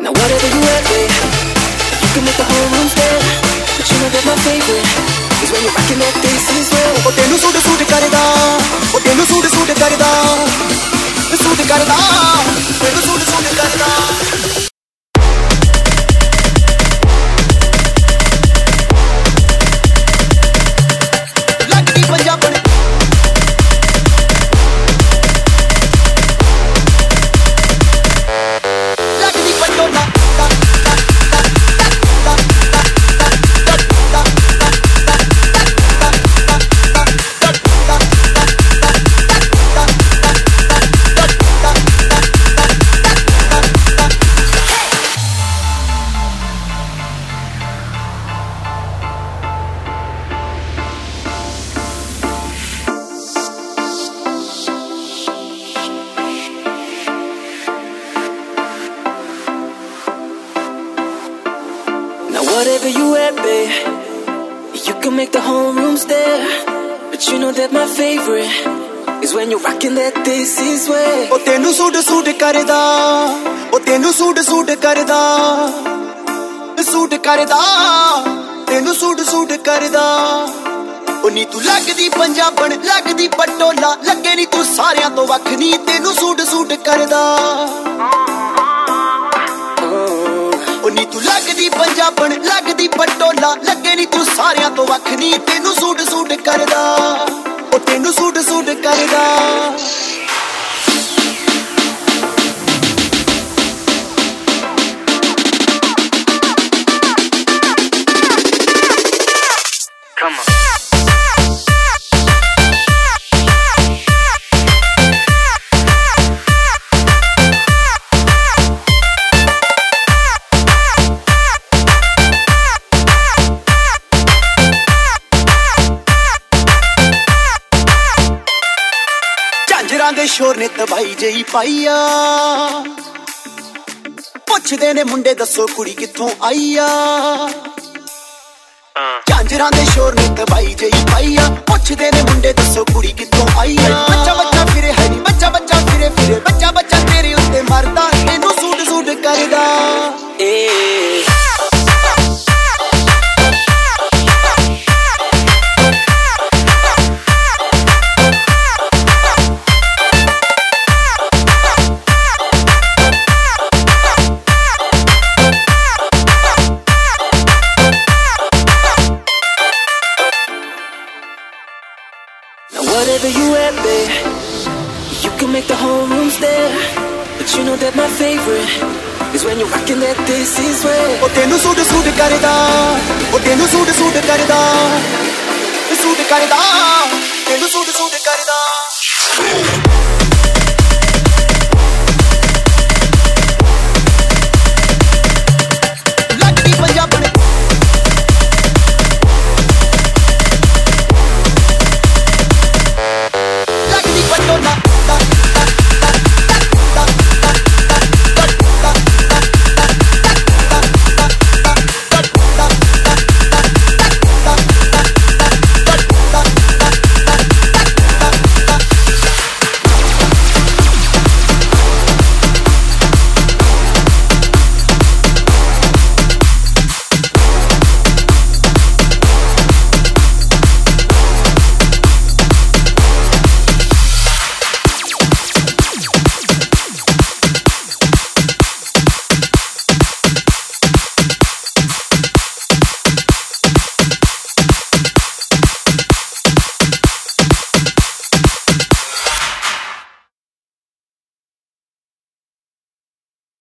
Now whatever you at, babe, you can make the whole room stare. But you know that my favorite is when you're rocking that Daisy's way. ਉਹ ਤੈਨੂੰ suit suit ਕਰਦਾ, ਉਹ ਤੈਨੂੰ suit suit ਕਰਦਾ, suit ਕਰਦਾ, ਤੈਨੂੰ suit suit ਕਰਦਾ। ਲੱਗਦੀ ਪੰਜਾਬਣ ਲੱਗਦੀ ਪਟੋਲਾ Now whatever you at, babe, you can make the whole room stare. But you know that my favorite is when you're rocking that Daisy's way. ਉਹ ਤੈਨੂੰ ਸੂਟ ਸੂਟ ਕਰਦਾ, ਉਹ ਤੈਨੂੰ ਸੂਟ ਸੂਟ ਕਰਦਾ, ਸੂਟ ਕਰਦਾ, ਤੈਨੂੰ ਸੂਟ ਸੂਟ ਕਰਦਾ। ਉਹ ਨੀ ਤੂੰ ਲੱਗਦੀ ਪੰਜਾਬਣ ਲੱਗਦੀ ਪਟੋਲਾ, ਲੱਗੇ ਨੀ ਤੂੰ ਸਾਰਿਆਂ ਤੋਂ ਵੱਖ ਨੀ, ਤੈਨੂੰ ਸੂਟ ਸੂਟ ਕਰਦਾ। ਉਹ ਨੀ ਤੂੰ ਲੱਗਦੀ ਪੰਜਾਬਣ ਲੱਗਦੀ ਪਟੋਲਾ, ਲੱਗੇ ਨੀ ਤੂੰ ਸਾਰਿਆਂ ਤੋਂ ਵੱਖ ਨੀ, ਤੈਨੂੰ ਸੂਟ ਸੂਟ ਕਰਦਾ। ਉਹ ਤੈਨੂੰ ਸੂਟ ਸੂਟ ਕਰਦਾ। Come on. ਝਾਂਜਰਾਂ ਦੇ ਸ਼ੋਰ ਨੇ ਤਬਾਈ ਜਈ ਪਾਈਆ, ਪੁੱਛਦੇ ਨੇ ਮੁੰਡੇ ਦੱਸੋ ਕੁੜੀ ਕਿੱਥੋਂ ਆਈ ਆ। ਝਾਂਜਰਾਂ ਦੇ ਸ਼ੋਰ ਨੇ ਤਬਾਈ ਜਈ ਪਾਈਆ, ਪੁੱਛਦੇ ਨੇ ਮੁੰਡੇ ਦੱਸੋ ਕੁੜੀ ਕਿੱਥੋਂ ਆਈ ਆ। ਬੱਚਾ ਬੱਚਾ ਫਿਰੇ ਹੈ ਨੀ, ਬੱਚਾ ਬੱਚਾ ਫਿਰੇ ਫਿਰੇ, ਬੱਚਾ ਬੱਚਾ ਤੇਰੇ ਉੱਤੇ ਮਰਦਾ, ਤੈਨੂੰ ਸੂਟ ਸੂਟ ਕਰਦਾ। Now whatever you at, babe, you can make the whole room stare. But you know that my favorite is when you're rocking that Daisy's way. ਉਹ ਤੈਨੂੰ ਸੂਟ ਸੂਟ ਕਰਦਾ, ਉਹ ਤੈਨੂੰ ਸੂਟ ਸੂਟ ਕਰਦਾ, suit ਕਰਦਾ, ਤੈਨੂੰ suit suit ਕਰਦਾ।